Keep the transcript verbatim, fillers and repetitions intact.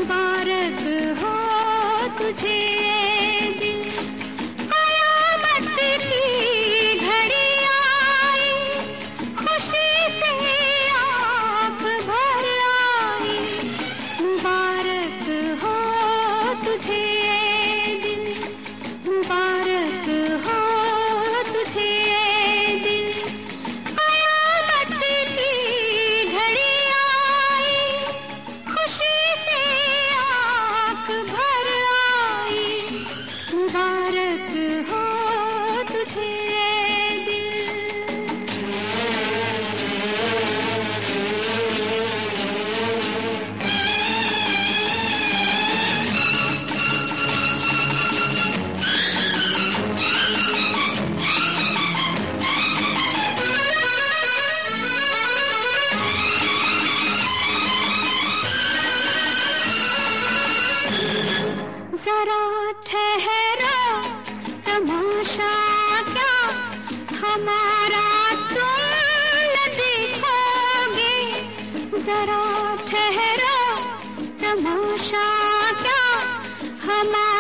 मुबारक हो तुझे ये दिन, कयामत की घड़ी आई, खुशी से आँख भर आई। मुबारक हो तुझे ये दिन, मुबारक हो तुझे ये दिन, कयामत की घड़ी आई, खुशी से आँख भर आई। मुबारक हो तुझे ये दिन। जरा ठहरो, तमाशा क्या हमारा तुम न देखोगे। जरा ठहरो, तमाशा क्या हमारा